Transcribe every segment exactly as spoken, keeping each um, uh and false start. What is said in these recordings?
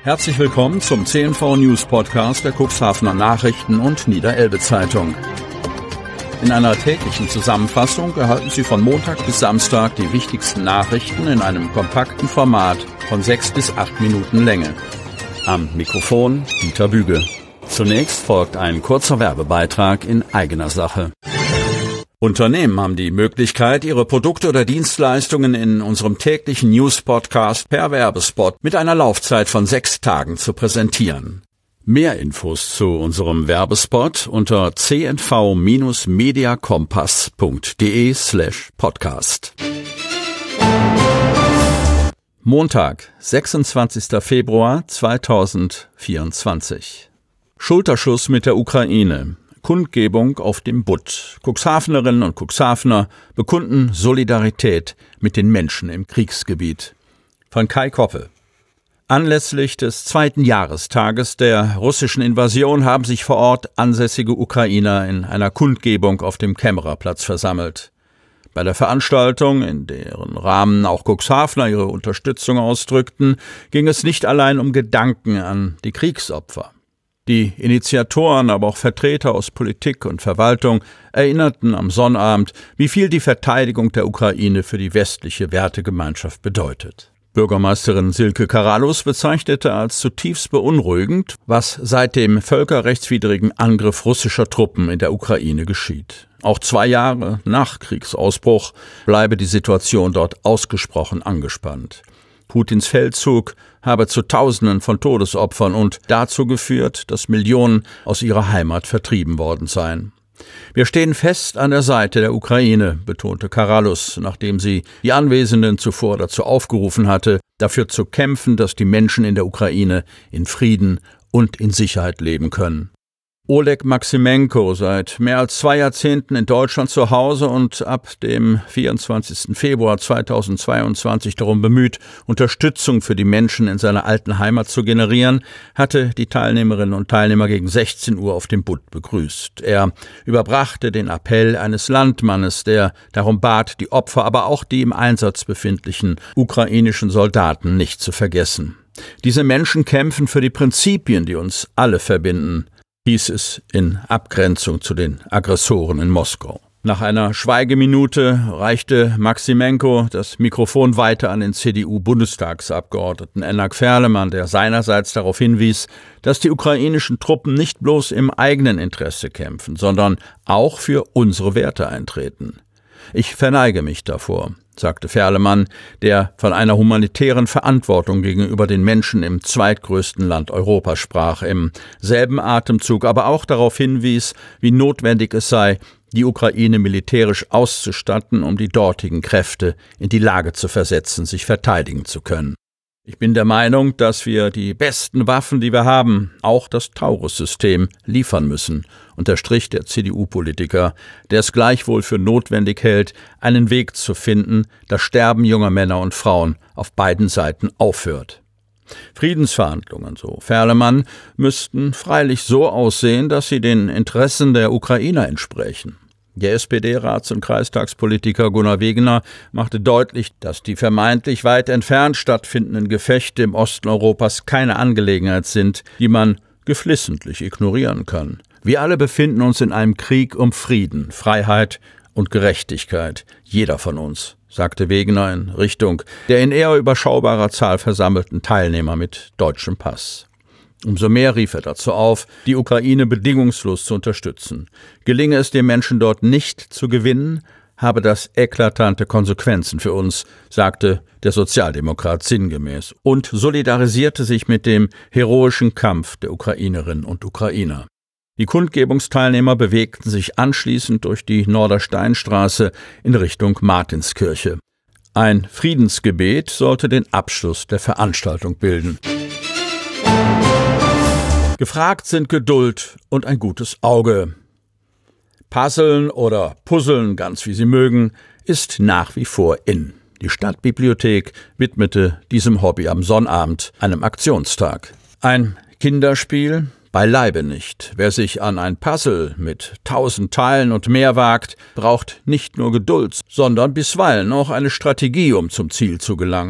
Herzlich willkommen zum C N V News Podcast der Cuxhavener Nachrichten und Niederelbe Zeitung. In einer täglichen Zusammenfassung erhalten Sie von Montag bis Samstag die wichtigsten Nachrichten in einem kompakten Format von sechs bis acht Minuten Länge. Am Mikrofon Dieter Büge. Zunächst folgt ein kurzer Werbebeitrag in eigener Sache. Unternehmen haben die Möglichkeit, ihre Produkte oder Dienstleistungen in unserem täglichen News-Podcast per Werbespot mit einer Laufzeit von sechs Tagen zu präsentieren. Mehr Infos zu unserem Werbespot unter c n v Bindestrich mediakompass punkt de slash podcast. Montag, sechsundzwanzigster Februar zweitausendvierundzwanzig. Schulterschluss mit der Ukraine. Kundgebung auf dem Butt. Cuxhavenerinnen und Cuxhavener bekunden Solidarität mit den Menschen im Kriegsgebiet. Von Kai Koppe. Anlässlich des zweiten Jahrestages der russischen Invasion haben sich vor Ort ansässige Ukrainer in einer Kundgebung auf dem Kämmererplatz versammelt. Bei der Veranstaltung, in deren Rahmen auch Cuxhavener ihre Unterstützung ausdrückten, ging es nicht allein um Gedanken an die Kriegsopfer. Die Initiatoren, aber auch Vertreter aus Politik und Verwaltung erinnerten am Sonnabend, wie viel die Verteidigung der Ukraine für die westliche Wertegemeinschaft bedeutet. Bürgermeisterin Silke Karalus bezeichnete als zutiefst beunruhigend, was seit dem völkerrechtswidrigen Angriff russischer Truppen in der Ukraine geschieht. Auch zwei Jahre nach Kriegsausbruch bleibe die Situation dort ausgesprochen angespannt. Putins Feldzug habe zu Tausenden von Todesopfern und dazu geführt, dass Millionen aus ihrer Heimat vertrieben worden seien. Wir stehen fest an der Seite der Ukraine, betonte Karalus, nachdem sie die Anwesenden zuvor dazu aufgerufen hatte, dafür zu kämpfen, dass die Menschen in der Ukraine in Frieden und in Sicherheit leben können. Oleg Maximenko, seit mehr als zwei Jahrzehnten in Deutschland zu Hause und ab dem vierundzwanzigsten Februar zweitausendzweiundzwanzig darum bemüht, Unterstützung für die Menschen in seiner alten Heimat zu generieren, hatte die Teilnehmerinnen und Teilnehmer gegen sechzehn Uhr auf dem Butt begrüßt. Er überbrachte den Appell eines Landmannes, der darum bat, die Opfer, aber auch die im Einsatz befindlichen ukrainischen Soldaten nicht zu vergessen. Diese Menschen kämpfen für die Prinzipien, die uns alle verbinden, hieß es in Abgrenzung zu den Aggressoren in Moskau. Nach einer Schweigeminute reichte Maximenko das Mikrofon weiter an den C D U-Bundestagsabgeordneten Enak Ferlemann, der seinerseits darauf hinwies, dass die ukrainischen Truppen nicht bloß im eigenen Interesse kämpfen, sondern auch für unsere Werte eintreten. Ich verneige mich davor, sagte Ferlemann, der von einer humanitären Verantwortung gegenüber den Menschen im zweitgrößten Land Europas sprach, im selben Atemzug aber auch darauf hinwies, wie notwendig es sei, die Ukraine militärisch auszustatten, um die dortigen Kräfte in die Lage zu versetzen, sich verteidigen zu können. Ich bin der Meinung, dass wir die besten Waffen, die wir haben, auch das Taurus-System, liefern müssen, unterstrich der C D U-Politiker, der es gleichwohl für notwendig hält, einen Weg zu finden, das Sterben junger Männer und Frauen auf beiden Seiten aufhört. Friedensverhandlungen, so Ferlemann, müssten freilich so aussehen, dass sie den Interessen der Ukrainer entsprechen. Der S P D-Rats- und Kreistagspolitiker Gunnar Wegener machte deutlich, dass die vermeintlich weit entfernt stattfindenden Gefechte im Osten Europas keine Angelegenheit sind, die man geflissentlich ignorieren kann. Wir alle befinden uns in einem Krieg um Frieden, Freiheit und Gerechtigkeit. Jeder von uns, sagte Wegener in Richtung der in eher überschaubarer Zahl versammelten Teilnehmer mit deutschem Pass. Umso mehr rief er dazu auf, die Ukraine bedingungslos zu unterstützen. Gelinge es den Menschen dort nicht zu gewinnen, habe das eklatante Konsequenzen für uns, sagte der Sozialdemokrat sinngemäß und solidarisierte sich mit dem heroischen Kampf der Ukrainerinnen und Ukrainer. Die Kundgebungsteilnehmer bewegten sich anschließend durch die Nordersteinstraße in Richtung Martinskirche. Ein Friedensgebet sollte den Abschluss der Veranstaltung bilden. Gefragt sind Geduld und ein gutes Auge. Puzzeln oder Puzzeln, ganz wie Sie mögen, ist nach wie vor in. Die Stadtbibliothek widmete diesem Hobby am Sonnabend einem Aktionstag. Ein Kinderspiel? Beileibe nicht. Wer sich an ein Puzzle mit tausend Teilen und mehr wagt, braucht nicht nur Geduld, sondern bisweilen auch eine Strategie, um zum Ziel zu gelangen.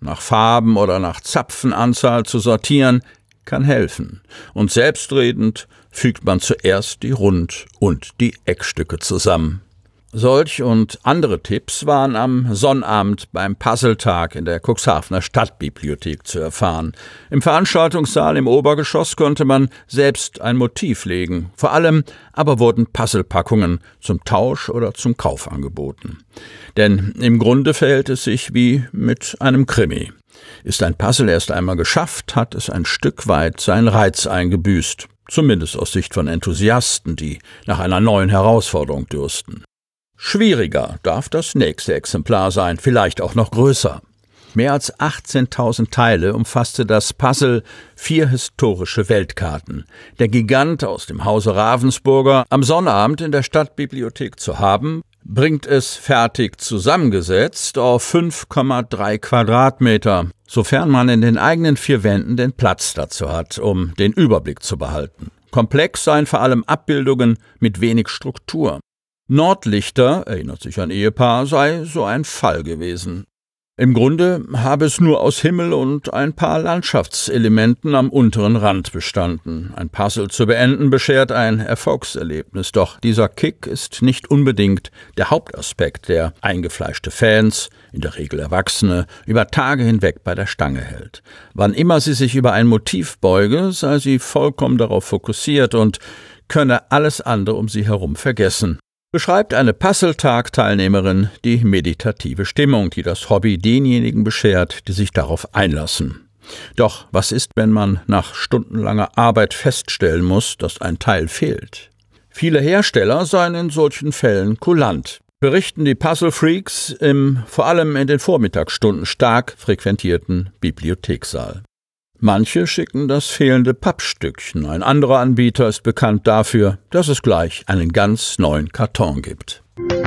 nach Farben oder nach Zapfenanzahl zu sortieren, kann helfen. Und selbstredend fügt man zuerst die Rund- und die Eckstücke zusammen. Solch und andere Tipps waren am Sonnabend beim Puzzletag in der Cuxhavener Stadtbibliothek zu erfahren. Im Veranstaltungssaal im Obergeschoss konnte man selbst ein Motiv legen. Vor allem aber wurden Puzzlepackungen zum Tausch oder zum Kauf angeboten. Denn im Grunde verhält es sich wie mit einem Krimi. Ist ein Puzzle erst einmal geschafft, hat es ein Stück weit seinen Reiz eingebüßt. Zumindest aus Sicht von Enthusiasten, die nach einer neuen Herausforderung dürsten. Schwieriger darf das nächste Exemplar sein, vielleicht auch noch größer. Mehr als achtzehntausend Teile umfasste das Puzzle vier historische Weltkarten. Der Gigant aus dem Hause Ravensburger, am Sonnabend in der Stadtbibliothek zu haben, bringt es fertig zusammengesetzt auf fünf Komma drei Quadratmeter, sofern man in den eigenen vier Wänden den Platz dazu hat, um den Überblick zu behalten. Komplex seien vor allem Abbildungen mit wenig Struktur. Nordlichter, erinnert sich ein Ehepaar, sei so ein Fall gewesen. Im Grunde habe es nur aus Himmel und ein paar Landschaftselementen am unteren Rand bestanden. Ein Puzzle zu beenden beschert ein Erfolgserlebnis, doch dieser Kick ist nicht unbedingt der Hauptaspekt, der eingefleischte Fans, in der Regel Erwachsene, über Tage hinweg bei der Stange hält. Wann immer sie sich über ein Motiv beuge, sei sie vollkommen darauf fokussiert und könne alles andere um sie herum vergessen. Beschreibt eine Puzzletag-Teilnehmerin die meditative Stimmung, die das Hobby denjenigen beschert, die sich darauf einlassen. Doch was ist, wenn man nach stundenlanger Arbeit feststellen muss, dass ein Teil fehlt? Viele Hersteller seien in solchen Fällen kulant, berichten die Puzzle-Freaks im vor allem in den Vormittagsstunden stark frequentierten Bibliothekssaal. Manche schicken das fehlende Pappstückchen. Ein anderer Anbieter ist bekannt dafür, dass es gleich einen ganz neuen Karton gibt.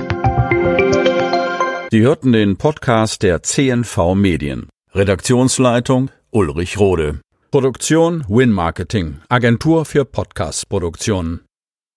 Sie hörten den Podcast der C N V Medien. Redaktionsleitung Ulrich Rode. Produktion Win Marketing, Agentur für Podcast-Produktionen.